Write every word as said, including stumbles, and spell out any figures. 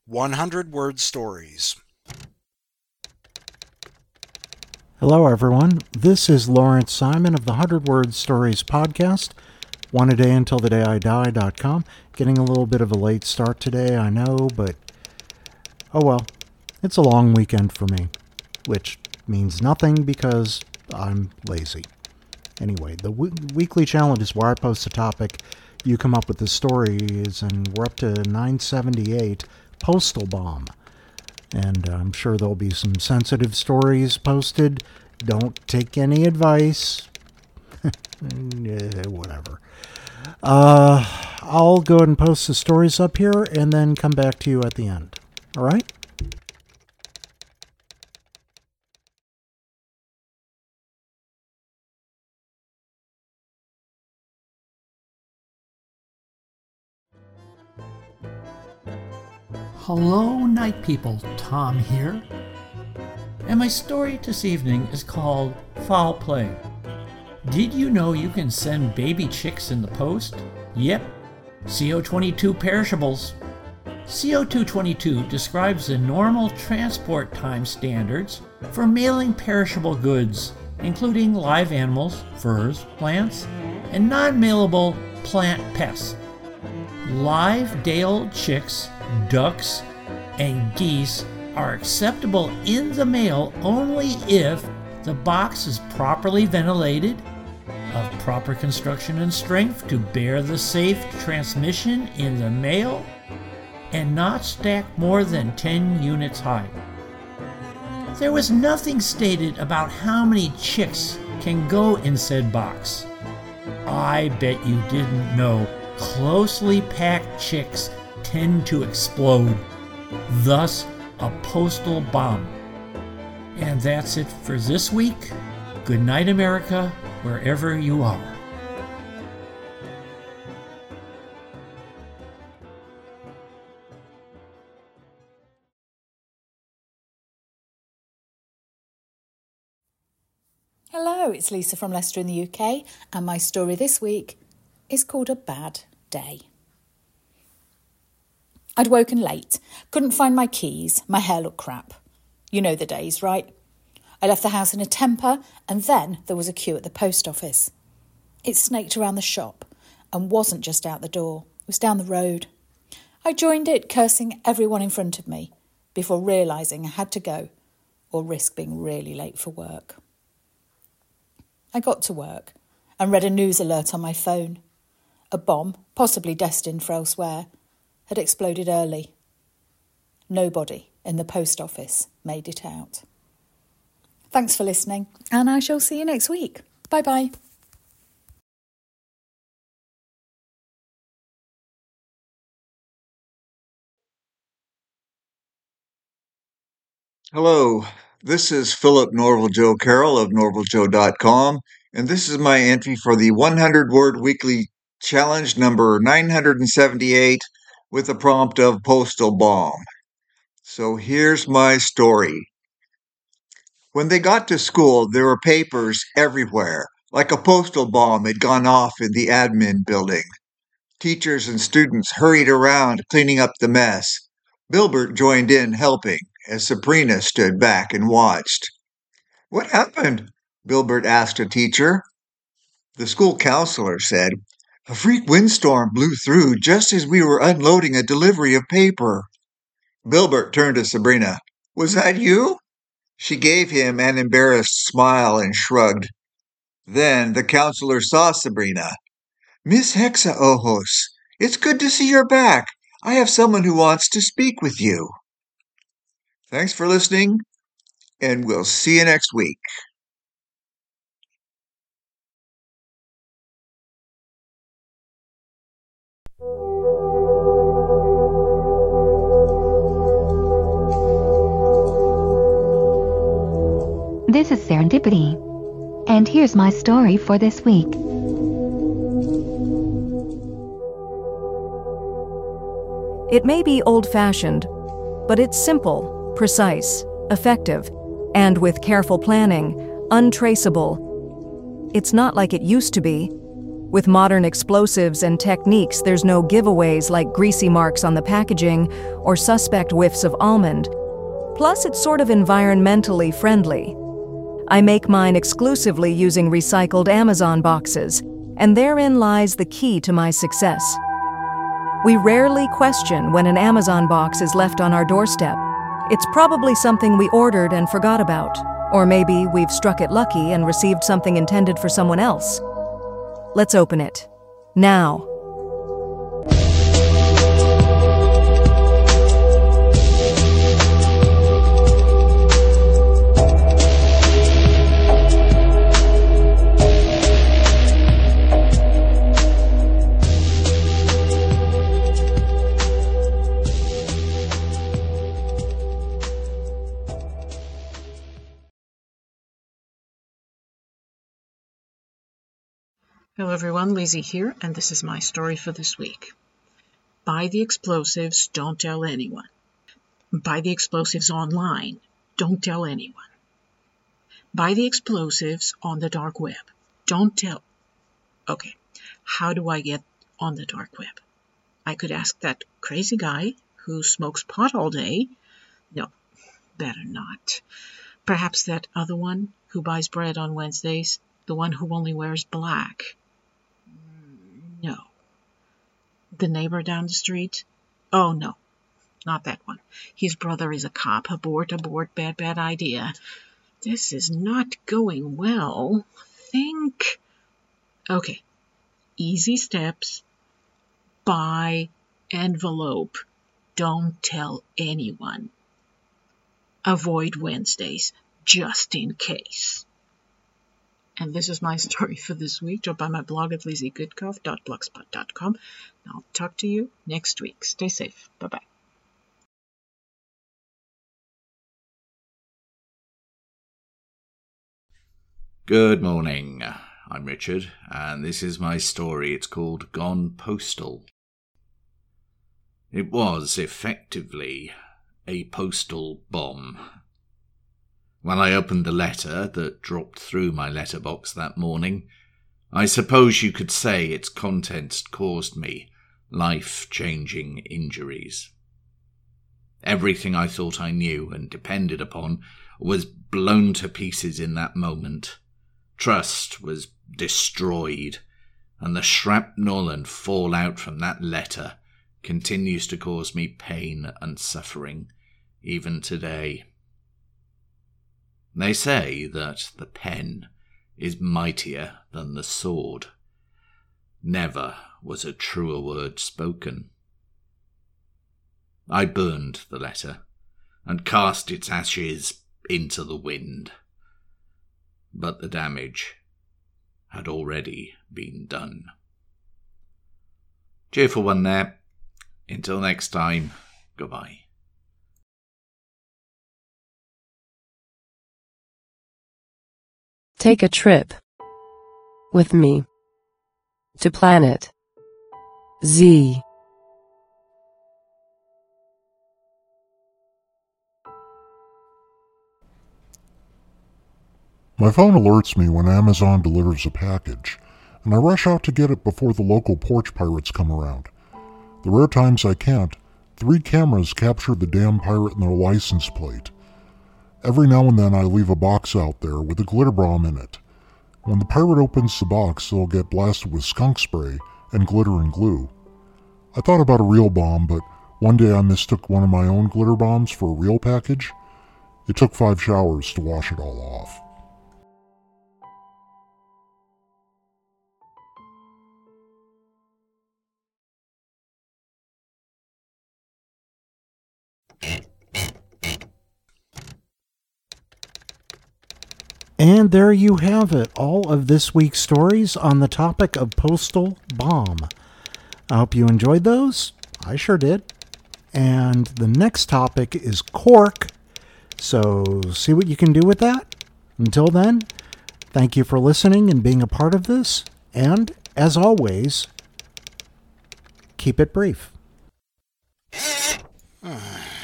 one hundred word stories. Hello, everyone. This is Lawrence Simon of the one hundred word stories podcast, one a day until the day I die dot com. Getting a little bit of a late start today, I know, but oh well. It's a long weekend for me, which means nothing because I'm lazy. Anyway, the w- weekly challenge is where I post a topic, you come up with the stories, and we're up to nine seventy-eight, Postal Bomb. And I'm sure there'll be some sensitive stories posted. Don't take any advice. Whatever. Uh, I'll go ahead and post the stories up here and then come back to you at the end. All right? Hello, night people, Tom here. And my story this evening is called Foul Play. Did you know you can send baby chicks in the post? Yep, C O twenty-two perishables. C O two twenty-two describes the normal transport time standards for mailing perishable goods, including live animals, furs, plants, and non-mailable plant pests. Live day-old chicks, ducks, and geese are acceptable in the mail only if the box is properly ventilated, of proper construction and strength to bear the safe transmission in the mail, and not stacked more than ten units high. There was nothing stated about how many chicks can go in said box. I bet you didn't know closely packed chicks tend to explode, thus a postal bomb. And that's it for this week. Good night, America, wherever you are. Hello, it's Lisa from Leicester in the U K, and my story this week is called A Bad Day. I'd woken late, couldn't find my keys, my hair looked crap. You know the days, right? I left the house in a temper, and then there was a queue at the post office. It snaked around the shop and wasn't just out the door, it was down the road. I joined it, cursing everyone in front of me, before realising I had to go or risk being really late for work. I got to work and read a news alert on my phone. A bomb, possibly destined for elsewhere, had exploded early. Nobody in the post office made it out. Thanks for listening, and I shall see you next week. Bye-bye. Hello, this is Philip Norval Joe Carroll of norval joe dot com, and this is my entry for the one hundred word weekly challenge number nine hundred seventy-eight with the prompt of Postal Bomb. So here's my story. When they got to school, there were papers everywhere, like a postal bomb had gone off in the admin building. Teachers and students hurried around cleaning up the mess. Bilbert joined in helping, as Sabrina stood back and watched. "What happened?" Bilbert asked a teacher. The school counselor said, "A freak windstorm blew through just as we were unloading a delivery of paper." Bilbert turned to Sabrina. "Was that you?" She gave him an embarrassed smile and shrugged. Then the counselor saw Sabrina. "Miss Hexa Ojos, it's good to see you're back. I have someone who wants to speak with you." Thanks for listening, and we'll see you next week. This is Serendipity, and here's my story for this week. It may be old-fashioned, but it's simple, precise, effective, and with careful planning, untraceable. It's not like it used to be. With modern explosives and techniques, there's no giveaways like greasy marks on the packaging or suspect whiffs of almond. Plus, it's sort of environmentally friendly. I make mine exclusively using recycled Amazon boxes, and therein lies the key to my success. We rarely question when an Amazon box is left on our doorstep. It's probably something we ordered and forgot about, or maybe we've struck it lucky and received something intended for someone else. Let's open it. Now. Hello everyone, Lizzie here, and this is my story for this week. Buy the explosives, don't tell anyone. Buy the explosives online, don't tell anyone. Buy the explosives on the dark web, don't tell... Okay, how do I get on the dark web? I could ask that crazy guy who smokes pot all day. No, better not. Perhaps that other one who buys bread on Wednesdays, the one who only wears black. No. The neighbor down the street? Oh, no. Not that one. His brother is a cop. Abort, abort, bad, bad idea. This is not going well. Think. Okay. Easy steps. Buy envelope. Don't tell anyone. Avoid Wednesdays, just in case. And this is my story for this week. Drop by my blog at lizzie goodcoff dot blogspot dot com. I'll talk to you next week. Stay safe. Bye-bye. Good morning. I'm Richard, and this is my story. It's called Gone Postal. It was effectively a postal bomb. When I opened the letter that dropped through my letterbox that morning, I suppose you could say its contents caused me life-changing injuries. Everything I thought I knew and depended upon was blown to pieces in that moment. Trust was destroyed, and the shrapnel and fallout from that letter continues to cause me pain and suffering, even today. They say that the pen is mightier than the sword. Never was a truer word spoken. I burned the letter and cast its ashes into the wind. But the damage had already been done. Cheerful one there. Until next time, goodbye. Take a trip with me to Planet Z. My phone alerts me when Amazon delivers a package, and I rush out to get it before the local porch pirates come around. The rare times I can't, three cameras capture the damn pirate and their license plate. Every now and then I leave a box out there with a glitter bomb in it. When the pirate opens the box, it'll get blasted with skunk spray and glitter and glue. I thought about a real bomb, but one day I mistook one of my own glitter bombs for a real package. It took five showers to wash it all off. And there you have it, all of this week's stories on the topic of postal bomb. I hope you enjoyed those. I sure did. And the next topic is cork, so see what you can do with that. Until then, thank you for listening and being a part of this, and as always, keep it brief.